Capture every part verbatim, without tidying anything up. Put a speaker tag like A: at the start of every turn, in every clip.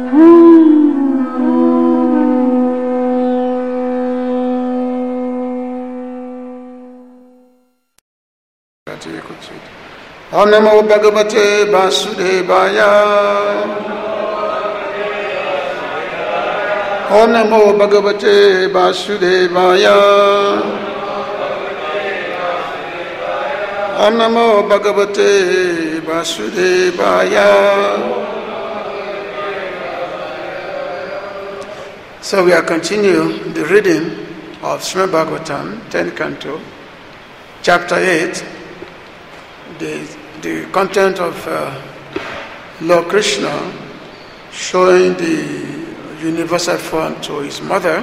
A: Om Namo Bhagavate Vasudevaya. Om Namo Bhagavate Vasudevaya. Om Namo Bhagavate Vasudevaya. So we are continuing the reading of Srimad Bhagavatam, tenth Canto, Chapter eight, the, the content of uh, Lord Krishna showing the universal form to his mother.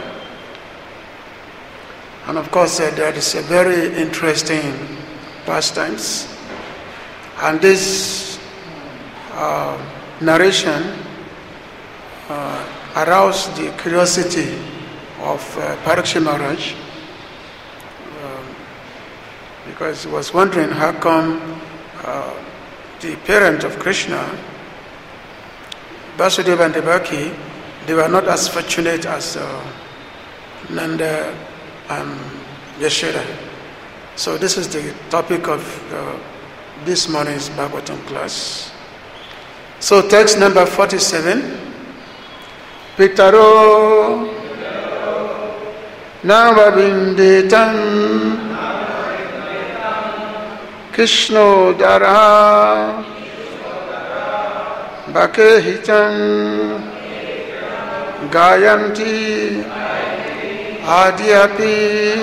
A: And of course, uh, there is a very interesting pastimes. And this uh, narration uh, aroused the curiosity of uh, Parikshit Maharaj, uh, because he was wondering how come uh, the parent of Krishna, Vasudeva and Devaki, they were not as fortunate as uh, Nanda and Yashoda. So this is the topic of uh, this morning's Bhagavatam class. So text number forty-seven. Pitaro Navavindetam Krishno Dara Bhakehitam Gayanti Adyapi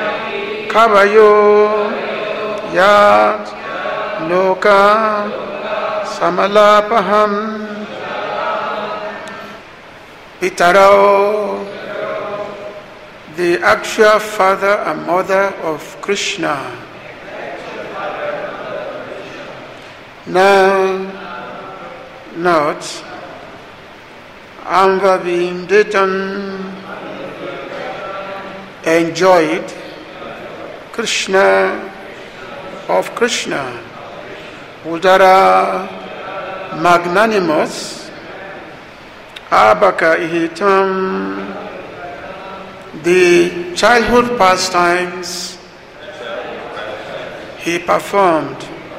A: Kavayo Yat Loka Samalapaham Pitarao, the actual father and mother of Krishna. Now, not Amvavinditam, enjoyed Krishna of Krishna, Udara, magnanimous, Abaka ihitam, the childhood pastimes he performed,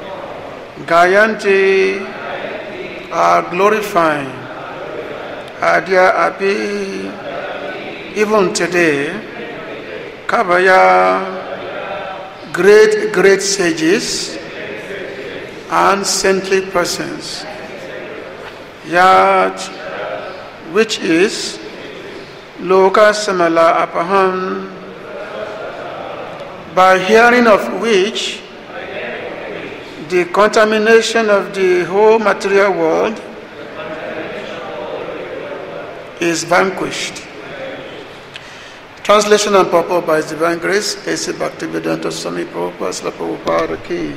A: Gayanti, are glorifying, Adya Api, even today, Kavaya, great, great sages and saintly persons, Yat, which is Loka Samala Apaham, by hearing of which the contamination of the whole material world is vanquished. Translation and purport by His Divine Grace, A C Bhaktivedanta Swami Prabhupada Srila Prabhupada Ki.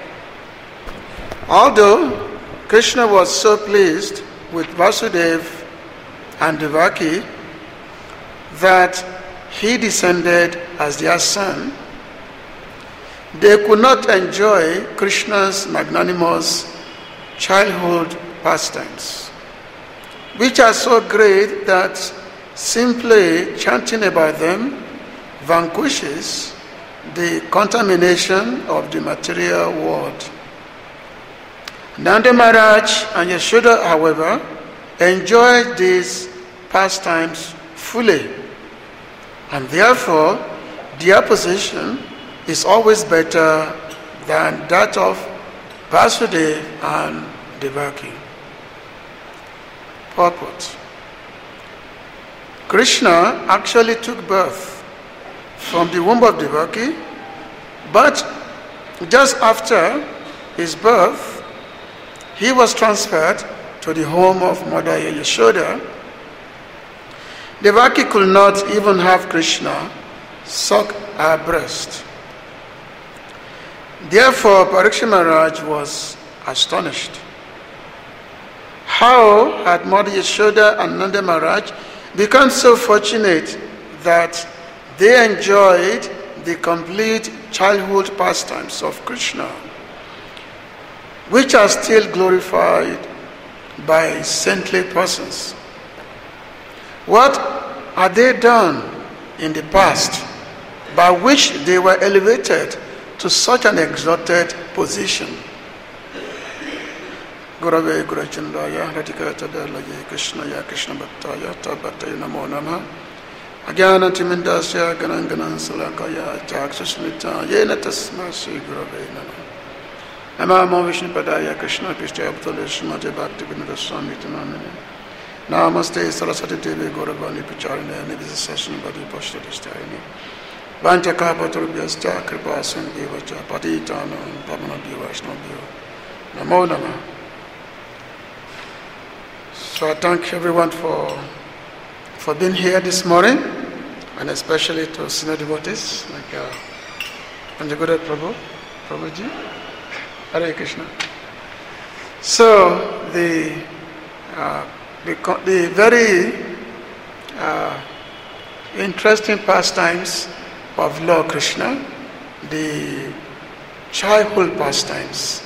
A: Although Krishna was so pleased with Vasudeva and Devaki that he descended as their son, they could not enjoy Krishna's magnanimous childhood pastimes, which are so great that simply chanting about them vanquishes the contamination of the material world. Nanda Maharaj and Yashoda, however, enjoyed these pastimes fully, and therefore their position is always better than that of Vasudeva and Devaki. Purport. Krishna actually took birth from the womb of Devaki, but just after his birth, he was transferred to the home of Mother Yashoda. Devaki could not even have Krishna suck her breast. Therefore, Parikshit Maharaj was astonished. How had Mother Yashoda and Nanda Maharaj become so fortunate that they enjoyed the complete childhood pastimes of Krishna, which are still glorified by saintly persons What had they done in the past by which they were elevated to such an exalted position? Gurave Gurachandaya, Radikatadalaya, Krishna Ya Krishna Bhattaya, Tabataya Namo Nama, Agyana Timindasya, Gananganan Salakaya, Jaksasmita, Yena Tasmasi Gurave Nama. Nama Vishnu Padaya, Krishna Krishna Abdullah, Shmati Bhakti Vinada Swami Tanamini. Namaste Saraswati Devi Gauravani Pacharine, Nidhi Session Badi Pashta Distayani. Vanchaka Paturbyascha, Kripa Sangyevacha, Patitana, Pamanabhi Vaishnavyo. Namo Nama. So I thank everyone for for being here this morning, and especially to senior devotees like uh, Panjagoda Prabhu, Prabhuji, Hare Krishna. So the uh, the, the very uh, interesting pastimes of Lord Krishna, the childhood pastimes.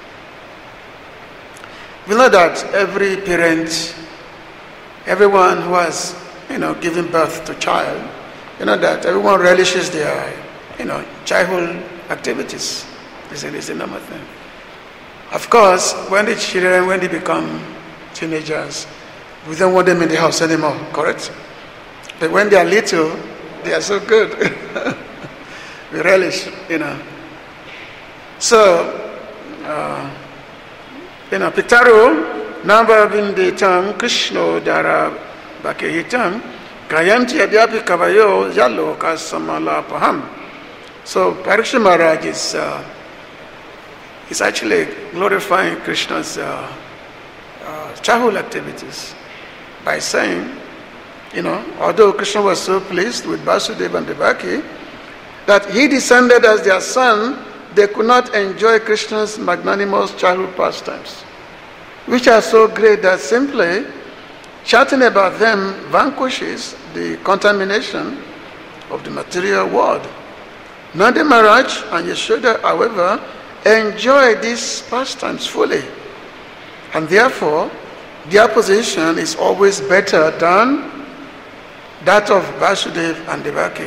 A: We know that every parent, everyone who has, you know, given birth to a child, you know that everyone relishes their, you know, childhood activities. It's a, it's a normal thing. Of course, when the children, when they become teenagers, we don't want them in the house anymore, correct? But when they are little, they are so good. We relish, you know. So, uh, you know, Pitaru, Nava Vinditam, Krishna Dara Bakehitam, Kayanti Adyapi Kavayo, Yalo Kasamala Paham. So, Parikshit Maharaj is, uh, is actually glorifying Krishna's uh, uh, childhood activities by saying, you know, although Krishna was so pleased with Vasudeva and Devaki, that he descended as their son, they could not enjoy Krishna's magnanimous childhood pastimes, which are so great that simply chatting about them vanquishes the contamination of the material world. Nanda Maharaj and Yashoda, however, enjoy these pastimes fully, and therefore their position is always better than that of Vasudeva and Devaki.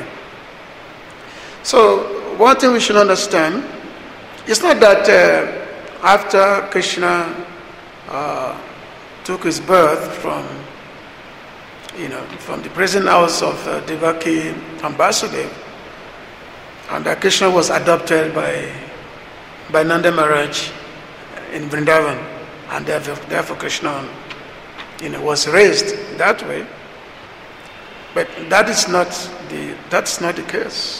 A: So, one thing we should understand, it's not that uh, after Krishna uh, took his birth from, you know, from the prison house of uh, Devaki and Vasudeva, and that Krishna was adopted by by Nanda Maharaj in Vrindavan, and therefore, therefore Krishna, you know, was raised that way. But that is not the that's not the case.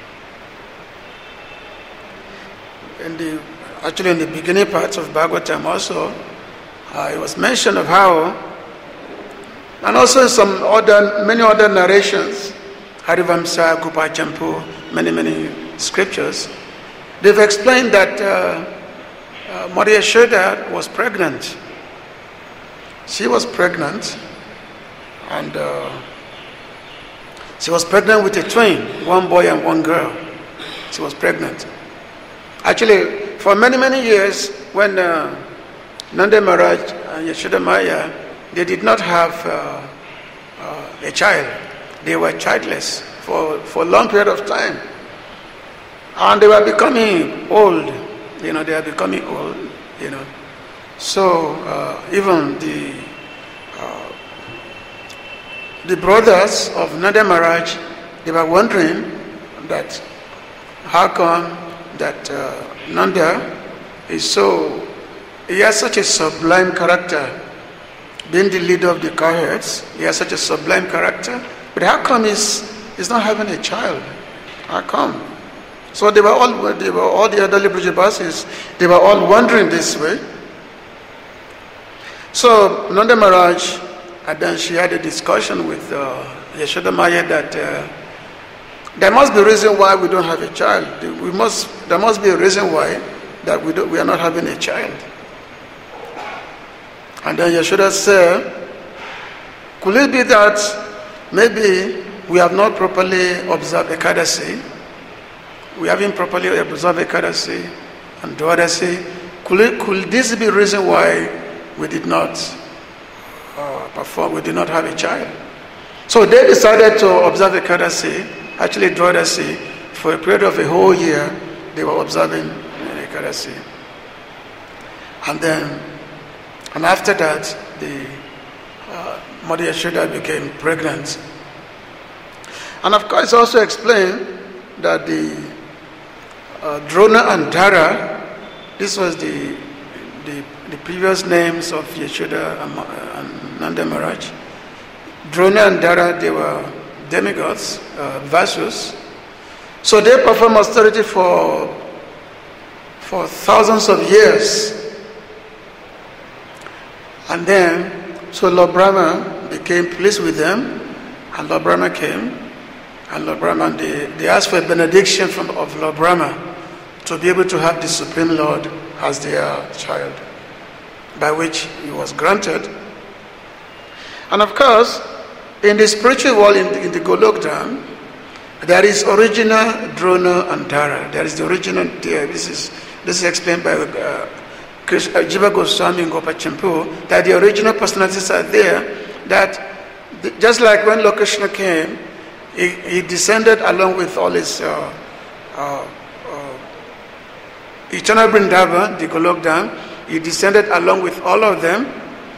A: In the actually in the beginning parts of Bhagavatam also, uh, it was mentioned of how, and also some other many other narrations, Harivamsa, Gopachampu, many many scriptures, they've explained that uh, uh, Maria Yashoda was pregnant. She was pregnant, and. Uh, She was pregnant with a twin, one boy and one girl. She was pregnant. Actually, for many, many years, when uh, Nanda Maharaj and Yashoda Maya, they did not have uh, uh, a child. They were childless for, for a long period of time. And they were becoming old. You know, they are becoming old, you know. So, uh, even the The brothers of Nanda Maharaj, they were wondering that how come that uh, Nanda is so, he has such a sublime character, being the leader of the cowherds, he has such a sublime character, but how come he's, he's not having a child? How come? So they were all, they were all the other Brajavasis, they were all wondering this way. So Nanda Maharaj, and then she had a discussion with uh, Yashoda Maya that uh, there must be a reason why we don't have a child. We must, there must be a reason why that we, don't, we are not having a child. And then Yashoda said, could it be that maybe we have not properly observed Ekadasi? We haven't properly observed Ekadasi and Dwadasi. Could, it, could this be the reason why we did not Uh, perform, we did not have a child? So they decided to observe Ekadasi, actually Dwadasi, for a period of a whole year. They were observing Ekadasi. And then, and after that, the uh, Mother Yashoda became pregnant. And of course, also explained that the uh, Drona and Dara, this was the, the the previous names of Yashoda and, uh, and Nanda Maharaj. Drona and Dara, they were demigods, uh, Vasus. So they performed austerity for for thousands of years. And then, so Lord Brahma became pleased with them, and Lord Brahma came, and Lord Brahma, they, they asked for a benediction from, of Lord Brahma to be able to have the Supreme Lord as their child, by which he was granted. And of course, in the spiritual world, in the, in the Golok Dham, there is original Drona and Dara. There is the original, this is, this is explained by uh, Jiva Goswami and Gopachimpu, that the original personalities are there, that the, just like when Lord Krishna came, he, he descended along with all his uh, uh, uh, eternal Vrindavan, the Golok Dham. He descended along with all of them.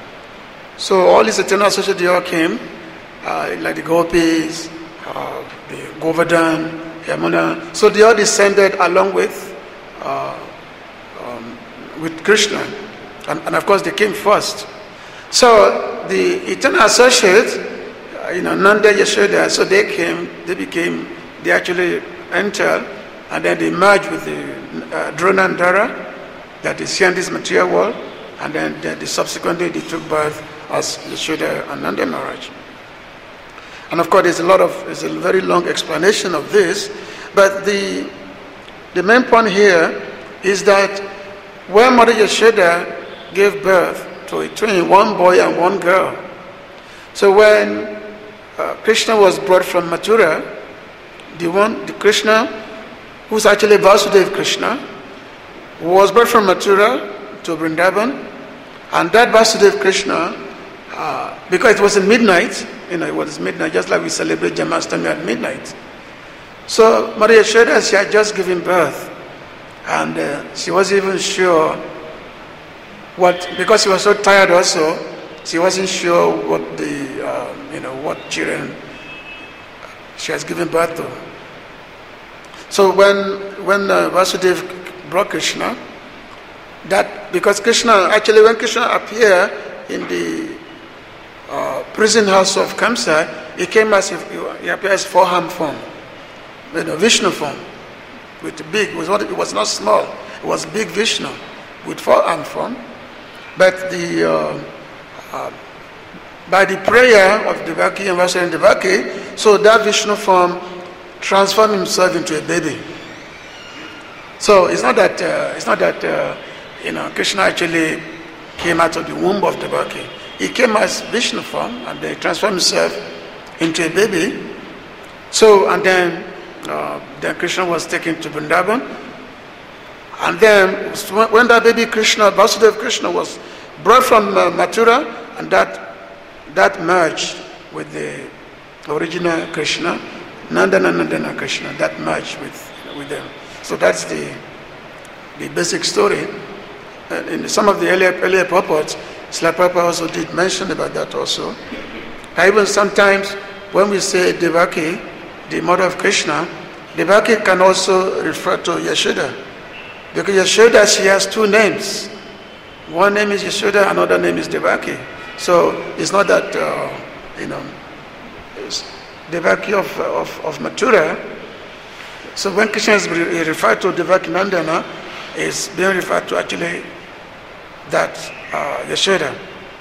A: So all his eternal associates, they all came, uh, like the Gopis, uh, the Govardhan, Yamuna. So they all descended along with uh, um, with Krishna, and, and of course they came first. So the eternal associates, uh, you know, Nanda, Yashoda, so they came, they became, they actually entered, and then they merged with the uh, Drona and Dara, that is here in this material world, and then they, they subsequently they took birth as Yashoda and Nanda Maharaj. And of course, there's a lot of, there's a very long explanation of this, but the the main point here is that when Mother Yashoda gave birth to a twin, one boy and one girl. So when uh, Krishna was brought from Mathura, the one, the Krishna, who's actually Vasudeva Krishna, was brought from Mathura to Vrindavan, and that Vasudeva Krishna, uh, because it was in midnight, you know, it was midnight, just like we celebrate Janmashtami at midnight. So Mother Yashoda, she had just given birth, and uh, she wasn't even sure what, because she was so tired also, she wasn't sure what the, uh, you know, what children she has given birth to. So when when uh, Vasudeva brought Krishna, that because Krishna, actually when Krishna appeared in the uh, prison house of Kamsa, he came as if he appeared as four-arm form, you know, Vishnu form, with big, it was not, it was not small, it was big Vishnu with four-arm form. But the uh, uh, by the prayer of Devaki and Vasudeva Devaki, so that Vishnu form transformed himself into a baby. So it's not that uh, it's not that uh, you know Krishna actually came out of the womb of Devaki. He came as Vishnu form and they transformed himself into a baby. So and then uh, then Krishna was taken to Vrindavan, and then when that baby Krishna, Vasudeva Krishna, was brought from uh, Mathura, and that that merged with the original Krishna, Nandana Nandana Krishna, that merged with with them. So that's the the basic story. And in some of the earlier earlier purports, Srila Prabhupada also did mention about that also. And even sometimes when we say Devaki, the mother of Krishna, Devaki can also refer to Yashoda. Because Yashoda, she has two names. One name is Yashoda, another name is Devaki. So it's not that, uh, you know, it's Devaki of, of, of Mathura. So when Krishna is re- referred to Devaki Nandana, is being referred to actually that uh, Yashoda.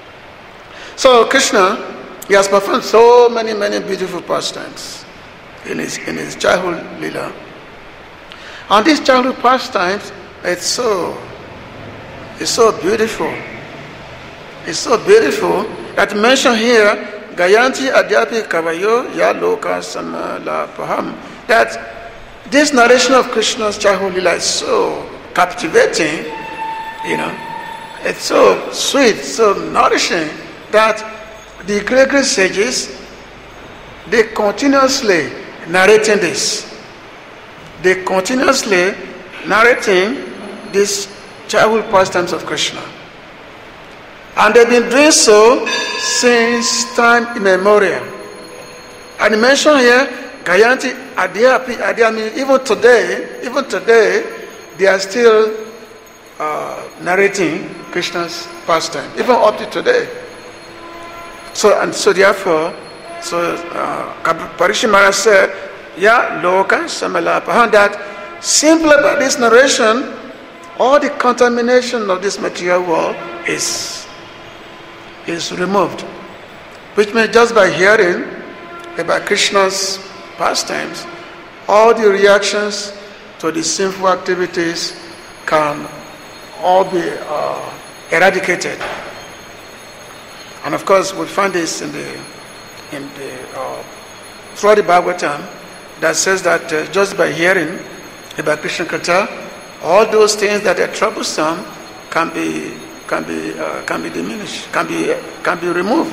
A: So Krishna, he has performed so many, many beautiful pastimes in his in his childhood lila. And these childhood pastimes, it's so, it's so beautiful. It's so beautiful that mentioned here, Gayanti Adyapi Kavayo Ya Loka Samala Paham, that this narration of Krishna's childhood lila is so captivating, you know, it's so sweet, so nourishing, that the great, great sages, they continuously narrating this. They continuously narrating these childhood pastimes of Krishna. And they've been doing so since time immemorial. And he mentioned here, Gayanti, Adyapi, Adyami, even today, even today, they are still uh, narrating Krishna's pastime, even up to today. So, and so therefore, so uh, Parikshit Maharaj said, Ya Loka Samalapahan, that simply by this narration, all the contamination of this material world is, is removed. Which means just by hearing about Krishna's pastimes, all the reactions to the sinful activities can all be uh, eradicated. And of course, we find this in the in the uh, throughout the Bhagavatam that says that uh, just by hearing about Krishna Katha, all those things that are troublesome can be can be uh, can be diminished, can be uh, can be removed.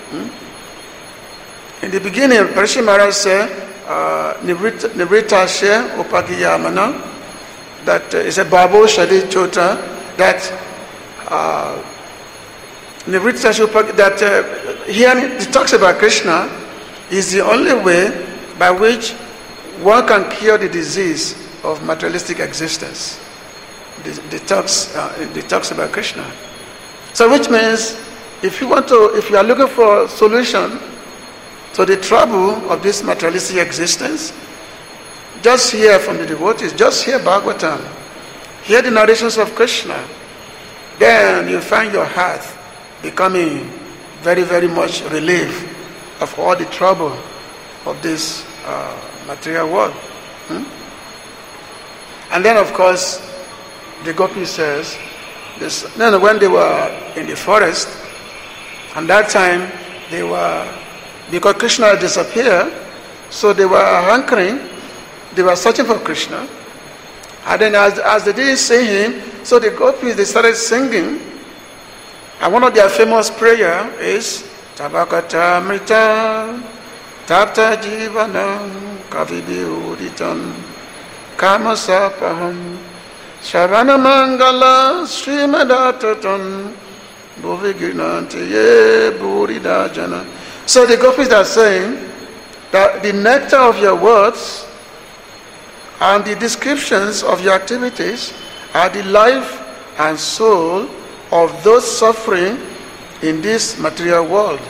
A: Hmm? In the beginning, Parikshit Maharaj said, "Nivrita she upagiyamana," that uh, is a Babu Shadi Chota, that uh, Nivrita she upag, that uh, here it talks about Krishna is the only way by which one can cure the disease of materialistic existence. The, the talks, uh, the talks about Krishna. So, which means, if you want to, if you are looking for a solution to the trouble of this materialistic existence, just hear from the devotees, just hear Bhagavatam, hear the narrations of Krishna. Then you find your heart becoming very, very much relieved of all the trouble of this uh, material world. Hmm? And then, of course, the Gopi says, this, then when they were in the forest, and that time they were, because Krishna had disappeared, so they were hankering, they were searching for Krishna. And then as, as they didn't see him, so the Gopis, they started singing. And one of their famous prayer is, Tabakata Mrita, Tapta Jivanam, Kavibi Uditam, Kamasapaham, Shavana Mangala, Srimadatatam, Bhuviginanti Ye Buridajana. So the Gopis are saying that the nectar of your words and the descriptions of your activities are the life and soul of those suffering in this material world.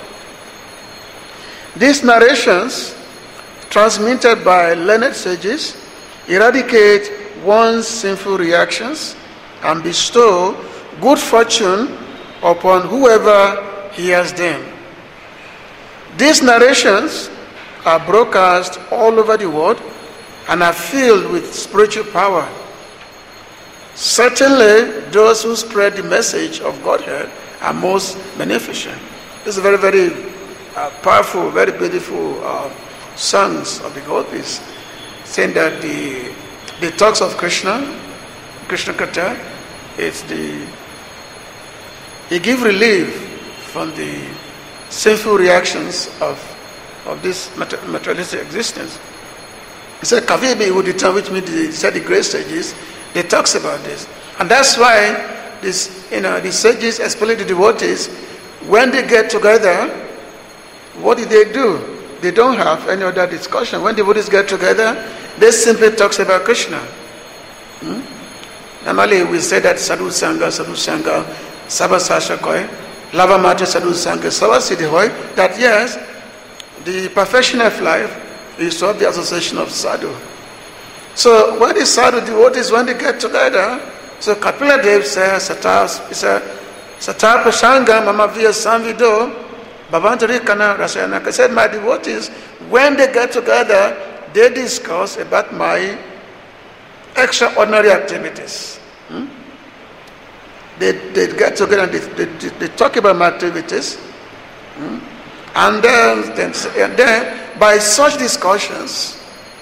A: These narrations, transmitted by learned sages, eradicate one's sinful reactions and bestow good fortune upon whoever hears them. These narrations are broadcast all over the world and are filled with spiritual power. Certainly, those who spread the message of Godhead are most beneficent. This is very, very uh, powerful, very beautiful uh, songs of the Gopis, saying that the the talks of Krishna, Krishna Katha, it's the it gives relief from the sinful reactions of of this materialistic existence. He said, Kavibi Uditam, which means he said the great sages, they talks about this. And that's why this, you know, the sages, especially the devotees, when they get together, what do they do? They don't have any other discussion. When devotees get together, they simply talk about Krishna. Hmm? Normally we say that Sadhu Sangha, Sadhu Sangha, Sabasashakoi, Lava Mata Sadhu Sangha, Savasiddhi, that yes, the perfection of life is to have the association of sadhu. So when the sadhu devotees, when they get together, so Kapila Dev says, Satar Pashanga Mamavya Samvido, Bhavantari Kana Rasayanaka said, my devotees, when they get together, they discuss about my extraordinary activities. Hmm? They, they get together and they, they, they talk about my activities. Hmm? And then, then, and then, by such discussions,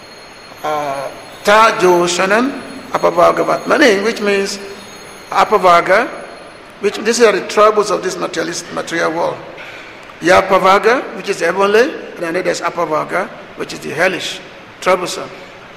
A: Ta Joshanan Apavagavatmani, which means Apavaga, which these are the troubles of this materialist material world. Yapavaga, which is heavenly, and then there's Apavaga, which is the hellish, troublesome.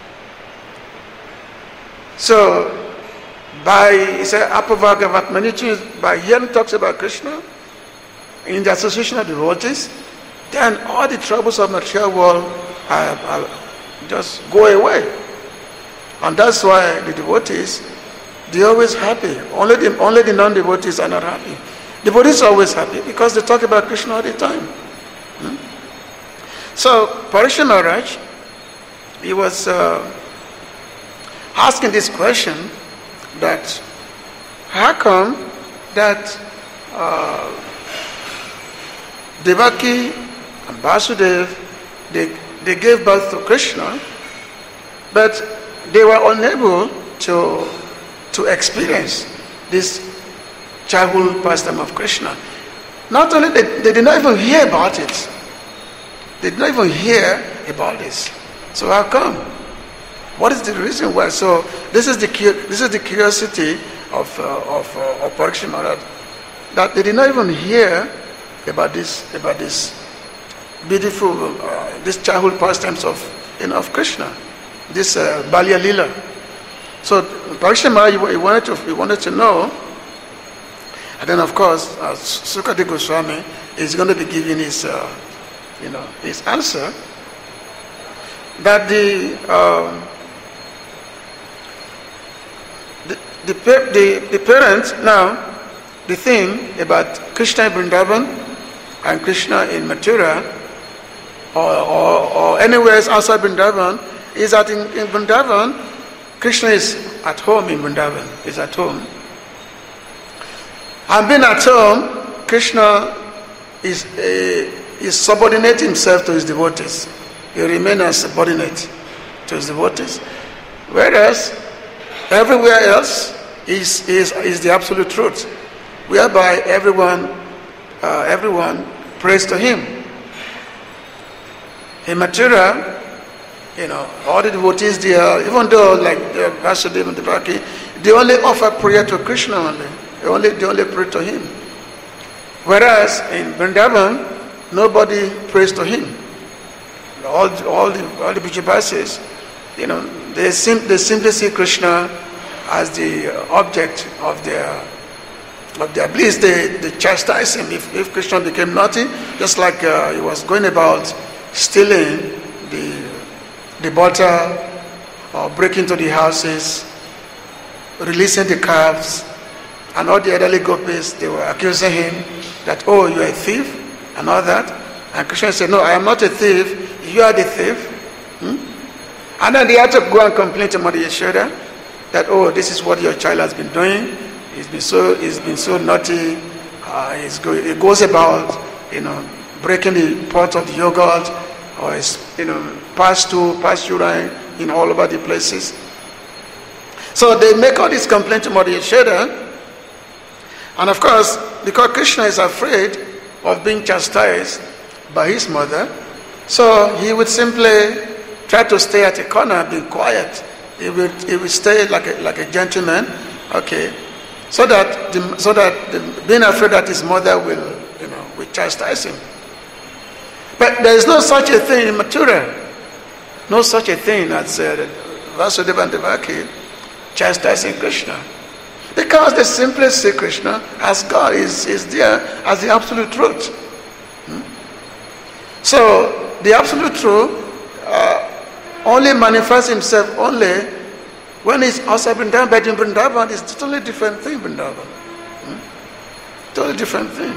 A: So, by, he said, Apavaga Vatmanichi, by hearing talks about Krishna, in the association of devotees, then all the troubles of material world are, are just go away. And that's why the devotees, they're always happy. Only the, only the non-devotees are not happy. Devotees are always happy because they talk about Krishna all the time. Hmm? So, Parikshit Maharaj, he was uh, asking this question that how come that uh, Devaki and Vasudev, they, they gave birth to Krishna, but they were unable to, to experience this childhood pastime of Krishna. Not only they, they did not even hear about it, they did not even hear about this. So how come? What is the reason why? So this is the this is the curiosity of uh, of uh, of Parikshit Maharaj, that they did not even hear about this about this beautiful uh, this childhood pastimes of you know, of Krishna, this uh, Balya Lila. So Parikshit Maharaj, he wanted to he wanted to know, and then of course uh, Sukadeva Goswami is going to be giving his uh, you know his answer that the. Um, The, the, the parents, now, the thing about Krishna in Vrindavan and Krishna in Mathura or, or, or anywhere else outside Vrindavan is that in, in Vrindavan, Krishna is at home in Vrindavan, is at home. And being at home, Krishna is, uh, is subordinate himself to his devotees. He remains as subordinate to his devotees. Whereas, everywhere else is, is, is the absolute truth, whereby everyone uh, everyone prays to him. In Mathura, you know, all the devotees there, even though like Vasudeva and Devaki, they only offer prayer to Krishna only. They only they only pray to him. Whereas in Vrindavan, nobody prays to him. All all the all the Vijayavasis, you know, they sim- they simply see Krishna as the object of their of their bliss. They, they chastise him if, if Krishna became naughty, just like uh, he was going about stealing the the butter or breaking into the houses, releasing the calves, and all the elderly gopis, they were accusing him that, oh, you are a thief and all that. And Krishna said, no, I am not a thief, you are the thief. Hmm? And then they had to go and complain to Mother Yashoda that, oh, this is what your child has been doing. He's been so, he's been so naughty. Uh, he's go, he goes about, you know, breaking the pot of the yogurt, or he's, you know, passed to, passed urine in all over the places. So they make all these complaints to Mother Yashoda. And of course, because Krishna is afraid of being chastised by his mother, so he would simply try to stay at a corner, being quiet. He would, he would stay like a, like a gentleman, okay, so that the, so that the, being afraid that his mother will, you know, will chastise him. But there is no such a thing in Mathura, no such a thing as uh, Vasudeva and Devaki chastising Krishna, because they simply see Krishna as God, is is there as the absolute truth. Hmm? So the absolute truth uh, only manifests himself only when he's outside Vrindavan. But in Vrindavan, it's a totally different thing. Vrindavan, hmm? totally different thing.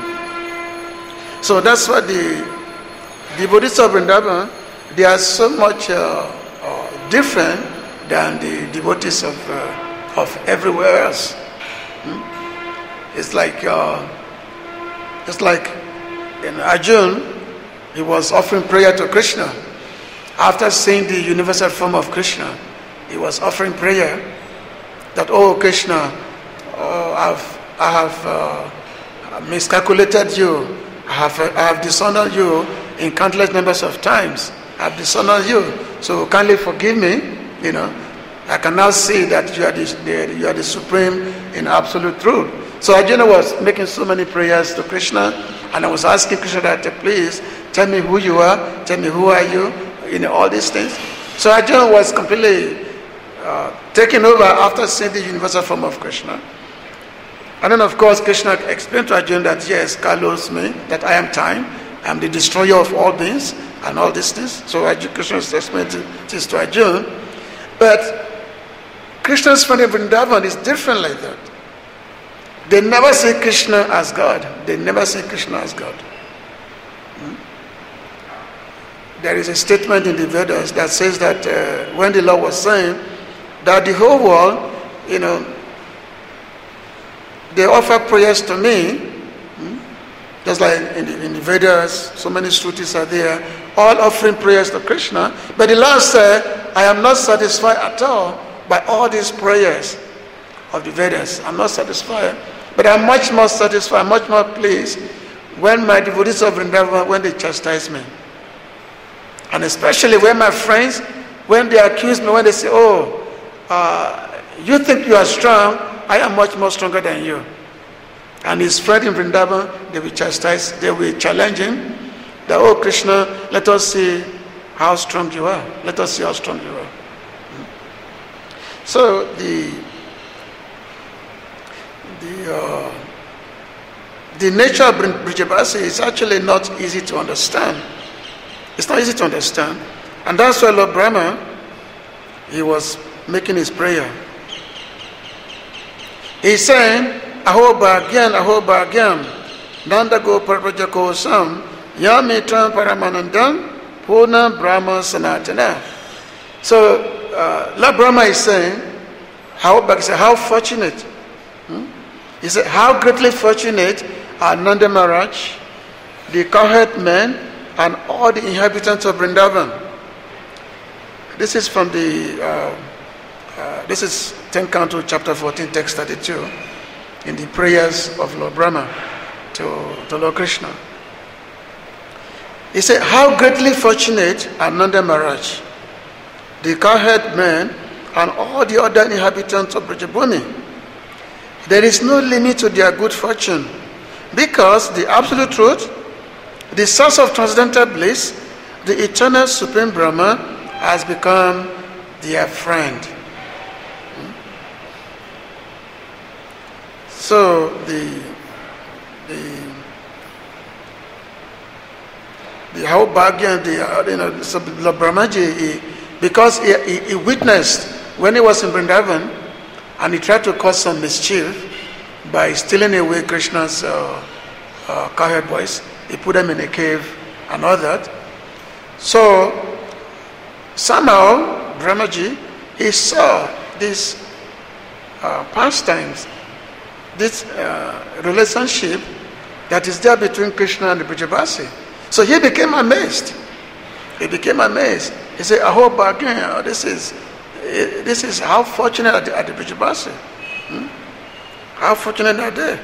A: So that's why the devotees of Vrindavan, they are so much uh, uh, different than the devotees of uh, of everywhere else. Hmm? It's like uh, it's like in Arjuna, he was offering prayer to Krishna. After seeing the universal form of Krishna, he was offering prayer that, oh Krishna, oh, I've, I have uh, miscalculated you, I have, I have dishonored you in countless numbers of times. I have dishonored you, so kindly forgive me. You know, I can now see that you are the, the you are the supreme in absolute truth. So Arjuna was making so many prayers to Krishna, and I was asking Krishna that, please tell me who you are, tell me who are you, you know, all these things. So Arjuna was completely uh, taken over after seeing the universal form of Krishna. And then, of course, Krishna explained to Arjuna that, yes, God loves me, that I am time, I am the destroyer of all beings, and all these things. So Krishna explained this to Arjuna. But Krishna's friend in Vrindavan is different like that. They never say Krishna as God. They never say Krishna as God. Hmm? There is a statement in the Vedas that says that uh, when the Lord was saying that the whole world, you know, they offer prayers to me, hmm? just like in the, in the Vedas, so many Shrutis are there, all offering prayers to Krishna. But the Lord said, I am not satisfied at all by all these prayers of the Vedas. I'm not satisfied. But I'm much more satisfied, much more pleased when my devotees of Vrindavan, when they chastise me. And especially when my friends, when they accuse me, when they say, oh, uh, you think you are strong, I am much more stronger than you. And his friend in Vrindavan, they will chastise, they will challenge him, that, oh Krishna, let us see how strong you are. Let us see how strong you are. So the the uh, the nature of Brijabasi is actually not easy to understand. It's not easy to understand, and that's why Lord Brahma, he was making his prayer. He's saying, "Aho bhagyam, aho bhagyam, nanda go parvajako sam, yamitram paramanandam, purna brahma sanatana." So uh, Lord Brahma is saying, how, how fortunate. Hmm? He said, how greatly fortunate are Nanda Maharaj, the cowherd men, and all the inhabitants of Vrindavan. This is from the, uh, uh, this is tenth Canto, chapter fourteen, text thirty-two, in the prayers of Lord Brahma to, to Lord Krishna. He said, how greatly fortunate are Nanda Maharaj, the cowherd men, and all the other inhabitants of Brajabhumi. There is no limit to their good fortune, because the absolute truth, the source of transcendental bliss, the eternal supreme Brahma, has become their friend. So the the the how Bhagyan, the you know, so Lord Brahmaji, he, because he, he, he witnessed when he was in Vrindavan, and he tried to cause some mischief by stealing away Krishna's uh, uh, cowherd boys. He put them in a cave and all that. So somehow Brahmaji, he saw these uh, pastimes, this uh, relationship that is there between Krishna and the Brijabasi. So he became amazed. He became amazed. He said, "Aho bhagyam, this is this is how fortunate are the, are the Brijabasi. Hmm? How fortunate are they?"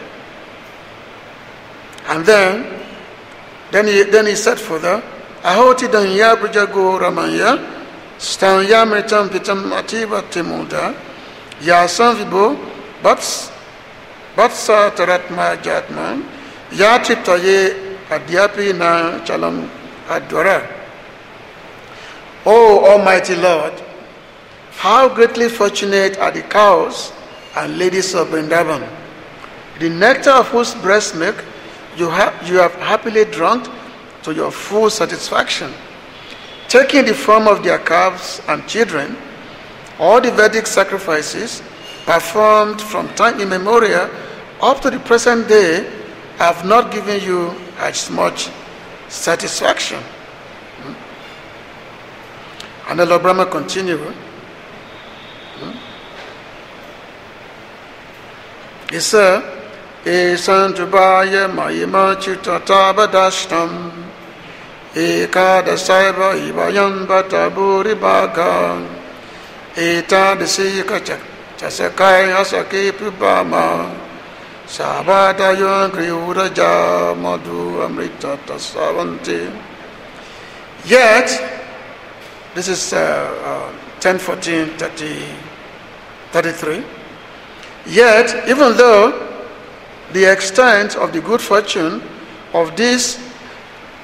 A: And then, then he then he said further, "Ahoti danya Brijago Ramanya, stanya mritam pitam ativa timuda, yasam vibo bats batsa taratma jatman, yatiptaye adyapi na chalam adwara." Oh Almighty Lord, how greatly fortunate are the cows and ladies of Vrindavan, the nectar of whose breast milk you have, you have happily drunk to your full satisfaction, taking the form of their calves and children. All the Vedic sacrifices performed from time immemorial up to the present day have not given you as much satisfaction. And the Lord Brahma continued. He said, Esan Jubaya Mayima Chitatabadashtam Ekadasaiva Ivayan Bataburi Baga Eta Desika Chasakai Asaki Pibama Sabadayon Griuraja Madhu Amrita Tasavanti. Yet, this is uh, uh, ten fourteen thirty-three. Yet, even though the extent of the good fortune of these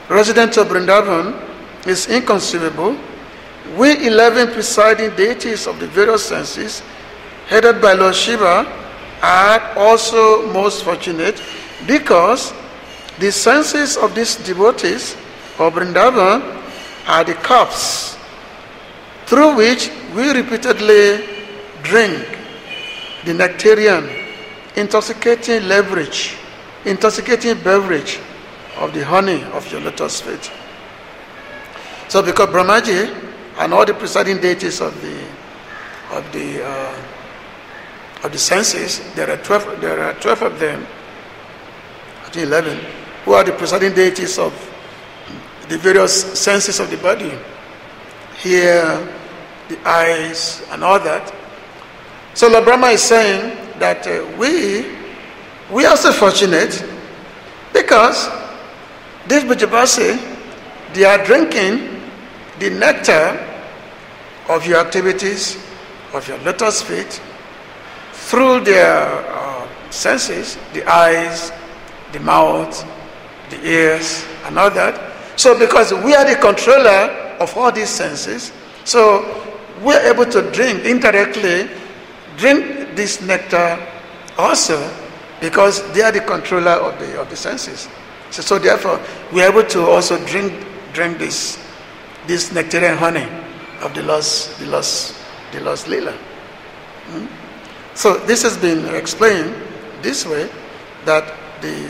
A: resident of Vrindavan, is inconceivable, we eleven presiding deities of the various senses, headed by Lord Shiva, are also most fortunate because the senses of these devotees of Vrindavan are the cups through which we repeatedly drink the nectarian, intoxicating leverage, intoxicating beverage of the honey of your lotus feet. So, because Brahmaji and all the presiding deities of the of the uh, of the senses, there are twelve. There are twelve of them. I think eleven, who are the presiding deities of the various senses of the body, here, the eyes, and all that. So Lord Brahma is saying that uh, we we are so fortunate because these Bhujabasi, they are drinking the nectar of your activities, of your lotus feet, through their uh, senses, the eyes, the mouth, the ears, and all that. So because we are the controller of all these senses, so we're able to drink indirectly, drink this nectar also because they are the controller of the of the senses. So, so therefore, we're able to also drink drink this this nectarian honey of the lost the lost the lost lila. Hmm? So this has been explained this way, that the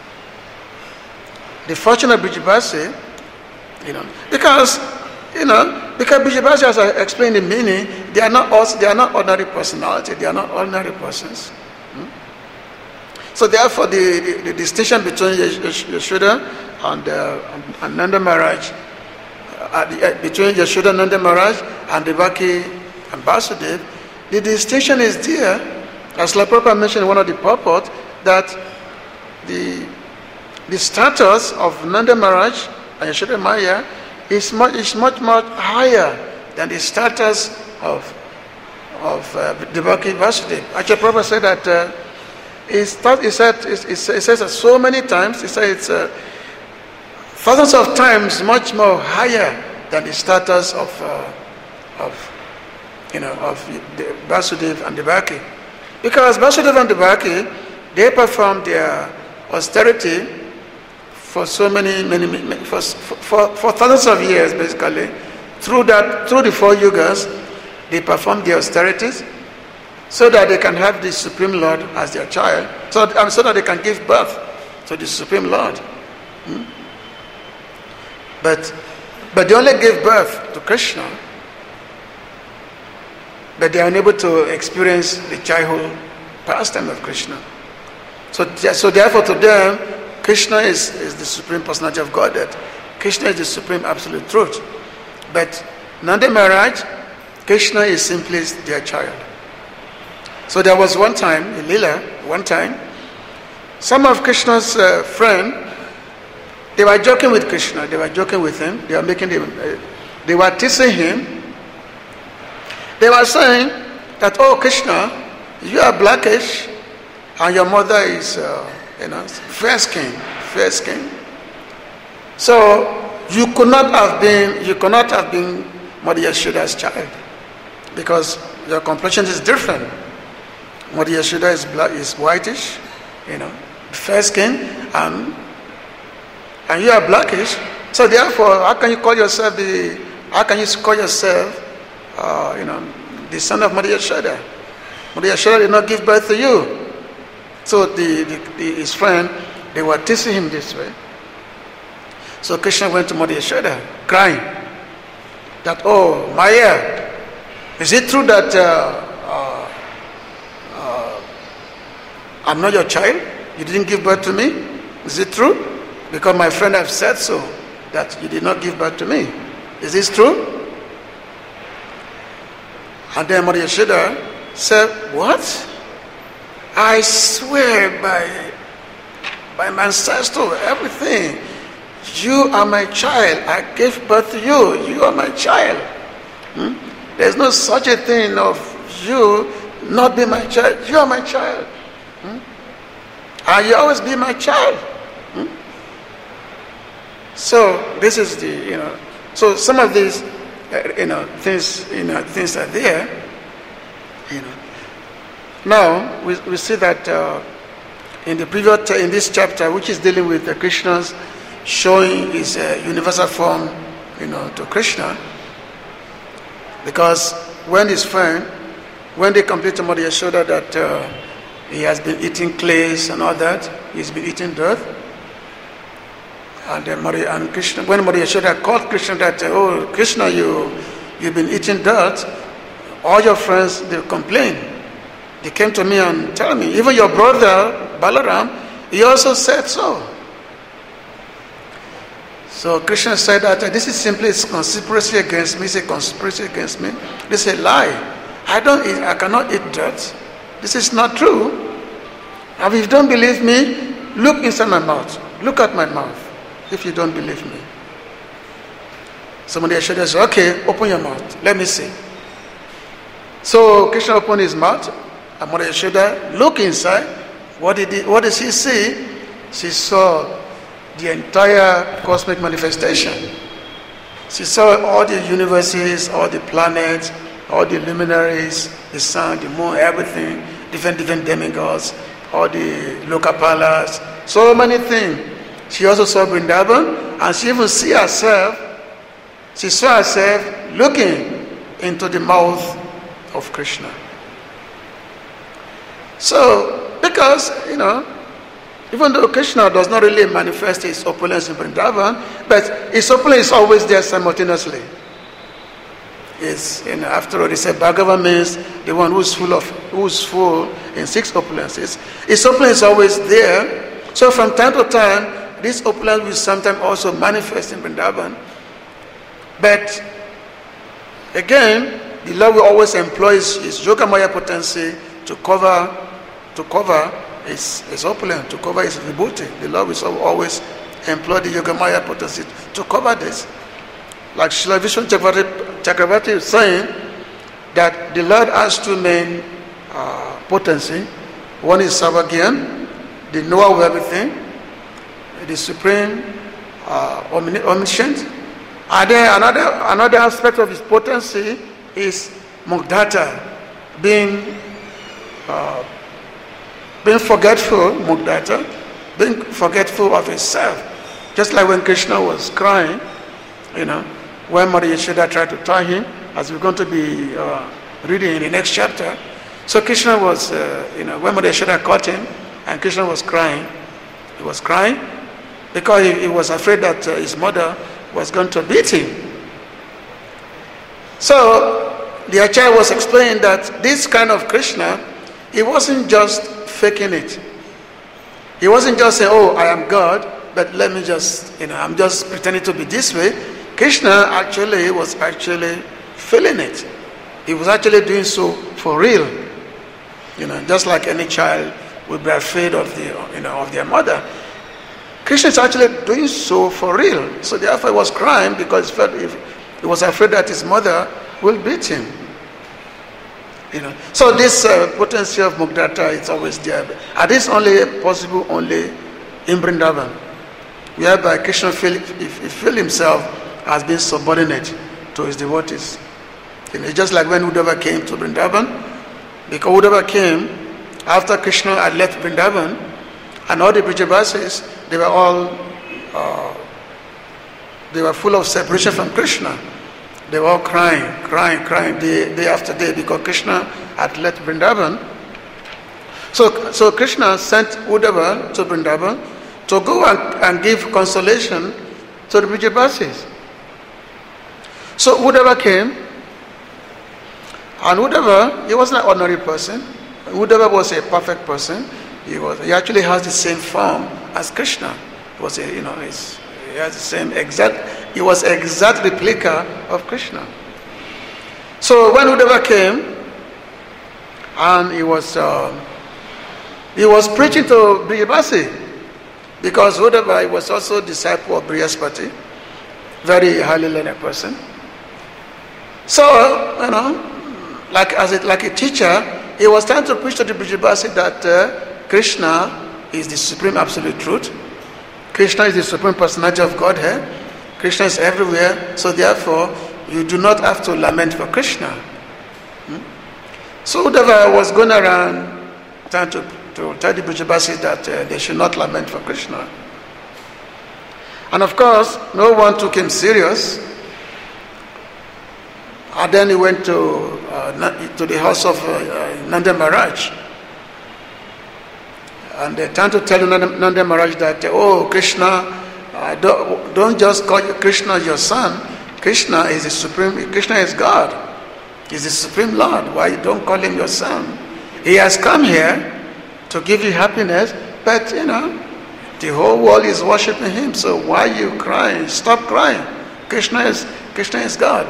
A: the fortunate Bhujabasi, you know, because you know, because Bhujabasi, as I explained in meaning, they are not also, they are not ordinary personality, they are not ordinary persons. Hmm? So therefore, the, the, the distinction between Yashoda and, uh, and Nanda Maharaj, uh, the, uh, between Yashoda, Nanda Maharaj, and Devaki and Vasudev, the distinction is there, as La Prabhupada mentioned in one of the purport, that the the status of Nanda Maharaj and Yashoda Maya is much is much much higher than the status of of uh, Devaki Vasudev. Actually, Prabhupada said that uh, he, start, he said he says that so many times. He said it's uh, thousands of times much more higher than the status of uh, of you know of Vasudev and Devaki, because Vasudev and Devaki, they perform their austerity for so many, many, many for, for, for thousands of years, basically. Through that, through the four yugas, they perform their austerities so that they can have the Supreme Lord as their child, so, um, so that they can give birth to the Supreme Lord. Hmm? But, but they only give birth to Krishna, but they are unable to experience the childhood pastime of Krishna. So, so therefore, to them, Krishna is, is the Supreme Personality of Godhead. Krishna is the Supreme Absolute Truth. But Nanda Maharaj, Krishna is simply their child. So there was one time, in Lila, one time, some of Krishna's uh, friend, they were joking with Krishna, they were joking with him, they were making him, uh, they were teasing him. They were saying that, oh Krishna, you are blackish, and your mother is... Uh, You know, fair skin, fair skin. So you could not have been, you could not have been Mother Yashoda's child, because your complexion is different. Mother Yashoda is black, is whitish, you know, fair skin, and and you are blackish. So therefore, how can you call yourself the? How can you call yourself, uh, you know, the son of Mother Yashoda? Mother Yashoda did not give birth to you. So the, the, the, his friend, they were teasing him this way. So Krishna went to Mother Yashoda, crying, that, oh, Maya, is it true that uh, uh, uh, I'm not your child? You didn't give birth to me? Is it true? Because my friend have said so, that you did not give birth to me. Is this true? And then Mother Yashoda said, what? I swear by, by my ancestor, everything. You are my child. I gave birth to you. You are my child. Hmm? There's no such a thing of you not be my child. You are my child. Hmm? And you always be my child. Hmm? So this is the, you know, so some of these, uh, you know, things, you know, things are there, you know. Now we we see that uh, in the previous in this chapter, which is dealing with the Krishna's showing his uh, universal form, you know, to Krishna, because when his friend, when they complained to Mother Yashoda that uh, he has been eating clays and all that, he's been eating dirt. And, uh, Mother, and Krishna, when Mother Yashoda called Krishna that, uh, oh, Krishna, you, you've been eating dirt, all your friends, they complain. They came to me and tell me, even your brother, Balaram, he also said so. So Krishna said that uh, this is simply a conspiracy against me. It's a conspiracy against me. This is a lie. I don't eat, I cannot eat dirt. This is not true. And if you don't believe me, look inside my mouth. Look at my mouth. If you don't believe me. Somebody should say, okay, open your mouth. Let me see. So Krishna opened his mouth. And Mother Yashoda looked inside. What did he, what did she see? She saw the entire cosmic manifestation. She saw all the universes, all the planets, all the luminaries, the sun, the moon, everything, different different demigods, all the Lokapalas, so many things. She also saw Vrindavan, and she even see herself, she saw herself looking into the mouth of Krishna. So, because, you know, even though Krishna does not really manifest his opulence in Vrindavan, but his opulence is always there simultaneously. It's, you know, after all, they say Bhagavan means the one who's full of, who's full in six opulences. His opulence is always there. So from time to time, this opulence will sometimes also manifest in Vrindavan. But again, the Lord will always employ his, his Yogamaya potency to cover, to cover his, his opulence, to cover his vibhuti. The Lord will always employ the Yogamaya potency to cover this. Like Srila Vishnu Chakravarti is saying that the Lord has two main uh, potency. One is Sarvagyan, the knower of everything, the supreme uh, omniscient. And then another, another aspect of his potency is Mugdhata, being, uh, being forgetful, Mugdhata, being forgetful of himself. Just like when Krishna was crying, you know, when Mother Yashoda tried to tie him, as we're going to be uh, reading in the next chapter. So Krishna was, uh, you know, when Mother Yashoda caught him, and Krishna was crying, he was crying because he, he was afraid that uh, his mother was going to beat him. So the Acharya was explaining that this kind of Krishna, he wasn't just faking it. He wasn't just saying, oh, I am God, but let me just, you know, I'm just pretending to be this way. Krishna actually was actually feeling it. He was actually doing so for real. You know, just like any child would be afraid of the, you know, of their mother. Krishna is actually doing so for real. So therefore he was crying because he felt if he was afraid that his mother will beat him. You know. So this uh, potency of Mugdhata is always there. And this only possible only in Vrindavan, whereby Krishna feel, if, if feel himself has been subordinate to his devotees. You know, just like when Uddhava came to Vrindavan, because Uddhava came after Krishna had left Vrindavan, and all the Brijabasis, they were all, uh, they were full of separation from Krishna. They were all crying, crying, crying day, day after day because Krishna had left Vrindavan. So, so Krishna sent Uddhava to Vrindavan to go and, and give consolation to the Brijabasis. So Uddhava came, and Uddhava, he wasn't an ordinary person. Uddhava was a perfect person. He was. He actually has the same form as Krishna. He was, a, you know, he's, he has the same exact. He was an exact replica of Krishna. So when Uddhava came, and he was, uh, he was preaching to Brihapasi, because Uddhava was also a disciple of Brihaspati, very highly learned person. So, you know, like as it, like a teacher, he was trying to preach to the Brihapasi that uh, Krishna is the supreme absolute truth, Krishna is the Supreme Personality of Godhead. Krishna is everywhere. So therefore, you do not have to lament for Krishna. Hmm? So Uddhava was going around trying to, to tell the Brajavasis that uh, they should not lament for Krishna. And of course, no one took him serious. And then he went to uh, to the house of uh, Nanda Maharaj. And they tried to tell Nanda, Nanda Maharaj that, oh, Krishna, uh, don't, don't just call Krishna your son. Krishna is the supreme, Krishna is God. He's the supreme Lord. Why don't call him your son? He has come here to give you happiness, but you know, the whole world is worshiping him. So why are you crying? Stop crying. Krishna is Krishna is God.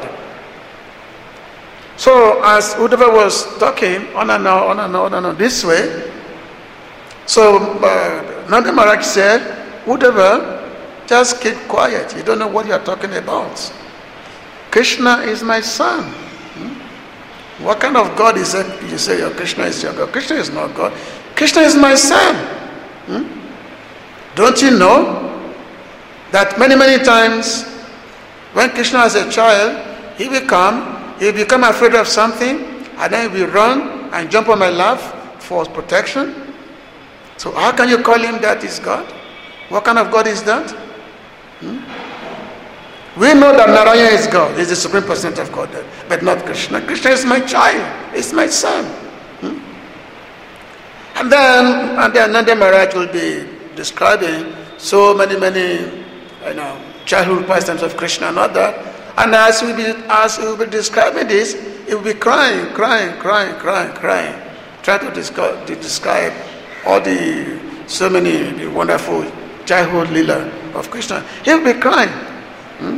A: So as Uddhava was talking on and on, on and on, and on this way, so uh, Nanda Maharaj said, Uddhava, just keep quiet. You don't know what you are talking about. Krishna is my son. Hmm? What kind of God is that? You say your Krishna is your God. Krishna is not God. Krishna is my son. Hmm? Don't you know that many, many times when Krishna is a child, he will come, he will become afraid of something, and then he will run and jump on my lap for protection. So how can you call him that is God? What kind of God is that? Hmm? We know that Narayana is God, is the Supreme Personality of God, but not Krishna. Krishna is my child, is my son. Hmm? And then, and then Nanda Maharaj will be describing so many, many, you know, childhood pastimes of Krishna and all that. And as we be, as we will be describing this, he will be crying, crying, crying, crying, crying, trying to describe, to describe all the so many the wonderful childhood lila of Krishna. He will be crying. Hmm?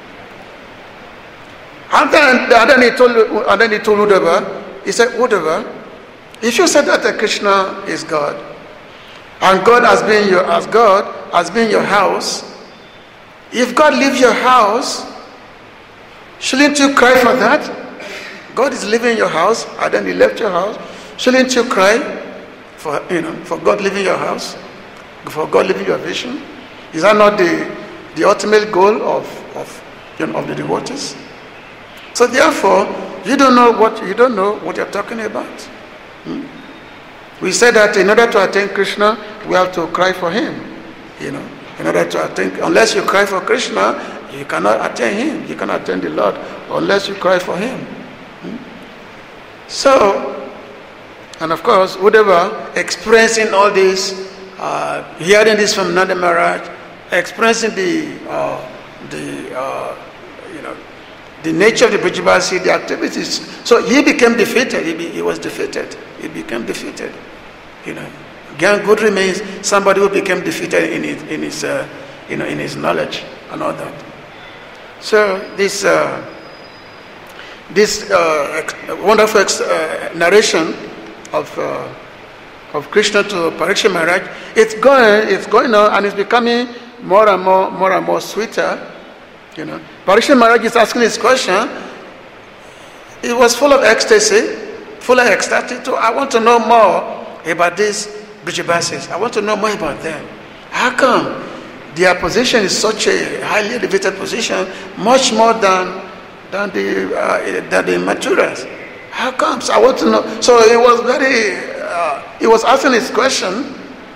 A: And then, and then he told, and then he told Uddhava, he said, Uddhava, if you said that Krishna is God, and God has been your as God has been your house, if God leaves your house, shouldn't you cry for that? God is leaving your house, and then He left your house. Shouldn't you cry for you know for God leaving your house, for God leaving your vision? Is that not the the ultimate goal of of you know, of the devotees? So therefore, you don't know what you don't know what you're talking about. Hmm? We said that in order to attain Krishna, we have to cry for Him. You know, in order to attain, unless you cry for Krishna, you cannot attain Him. You cannot attain the Lord unless you cry for Him. Hmm? So, and of course, whatever experiencing all this, uh, hearing this from Nanda Maharaj, experiencing the uh, the uh, you know the nature of the Brajavasi, the activities. So he became defeated. He, be, he was defeated. He became defeated. You know, again, good remains somebody who became defeated in his, in his, uh, you know, in his knowledge and all that. So this, uh, this uh, ex- wonderful ex- uh, narration of uh, of Krishna to Parikshit Maharaj, it's going, it's going on, and it's becoming more and more, more and more sweeter. You know, Parikshit Maharaj is asking this question. He was full of ecstasy, full of ecstasy. So I want to know more about these Brajavasis. I want to know more about them. How come their position is such a highly elevated position, much more than than the uh, than the Mathuras? How come? So I want to know. So he was very. Uh, he was asking this question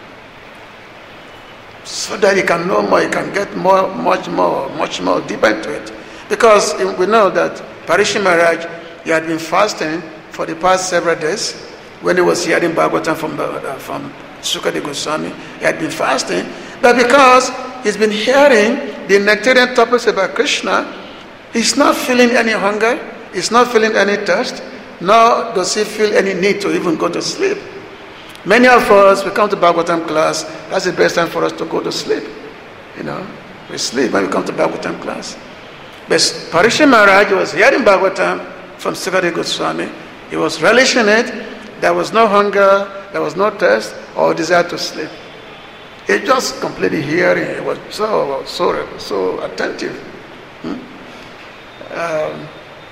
A: so that he can know more, he can get more, much more, much more deeper into it. Because we know that Parikshit Maharaj, he had been fasting for the past several days when he was hearing Bhagavatam from, uh, from Sukadeva Goswami. He had been fasting, but because he's been hearing the nectarian topics about Krishna, he's not feeling any hunger, he's not feeling any thirst, nor does he feel any need to even go to sleep. Many of us, we come to Bhagavatam class, that's the best time for us to go to sleep. You know, we sleep when we come to Bhagavatam class. But Parikshit Maharaj was hearing Bhagavatam from Sukadeva Goswami. He was relishing it. There was no hunger, there was no thirst or desire to sleep. He just completely hearing. He was so, so, so attentive. Hmm? Um,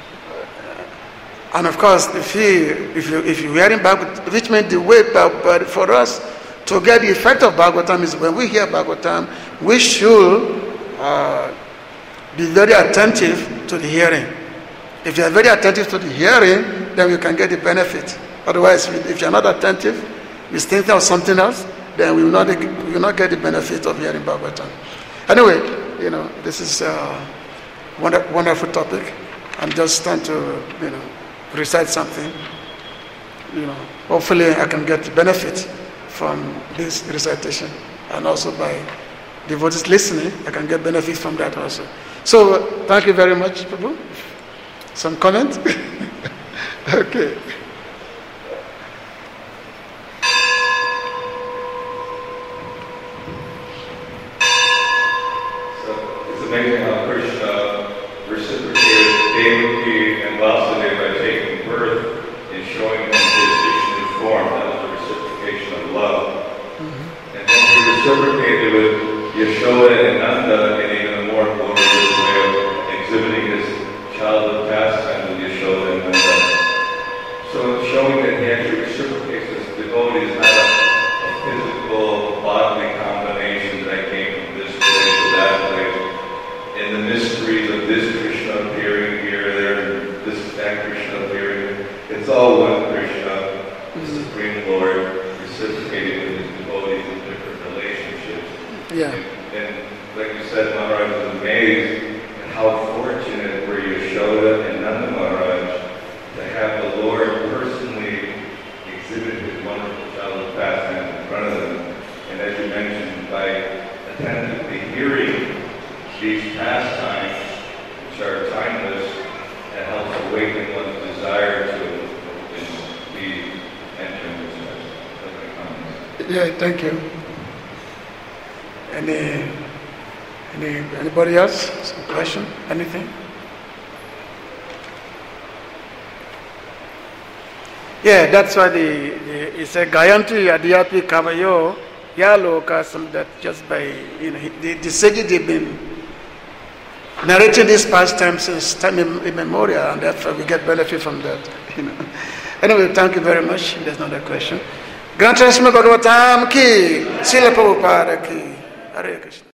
A: And of course, if you if you if you hearing Bhagavatam, which means the way, but for us to get the effect of Bhagavatam is when we hear Bhagavatam, we should uh, be very attentive to the hearing. If you are very attentive to the hearing, then you can get the benefit. Otherwise, if you are not attentive, you're thinking of something else, then we will not, we will not get the benefit of hearing Bhagavatam. Anyway, you know, this is a wonderful topic. I'm just trying to, you know, recite something. You know, hopefully I can get the benefit from this recitation, and also by devotees listening, I can get benefit from that also. So, thank you very much, Prabhu. Some comment? Okay.
B: So, it's amazing how Krishna reciprocated Devaki and Vasudeva by taking birth and showing them his Vishnu form. That was a reciprocation of love. Mm-hmm. And then he reciprocated with Yashoda and Nanda in even a more glorious way of exhibiting his childhood pastime with Yashoda and Nanda. So it's showing that he actually reciprocates this devotee is not a, a physical, bodily combination that I came from this place to that place. And the mysteries of this Krishna appearing here, there, this that Krishna appearing. It's all one Krishna, the Supreme Lord, reciprocating with his devotees in different relationships.
A: Yeah.
B: And, and like you said, Maharaj was amazed at how fortunate were Yashoda and Nanda Maharaj to have the Lord personally exhibit his wonderful childhood pastime in front of them. And as you mentioned, by attentively hearing these pastimes, which are timeless, that helps awaken one's desire to be entering this.
A: Yeah, thank you. Any, any, anybody else? Some question? Anything? Yeah, that's why the, the it's a Gayanti Adhyapi Kavayo Yaloka, some that just by, you know, the, the sages they've been narrating this pastime since time immemorial, and therefore we get benefit from that. You know. Anyway, thank you very much. There's another question. Grant us Bhagavatam ki, Srila Prabhupada ki. Hare Krishna.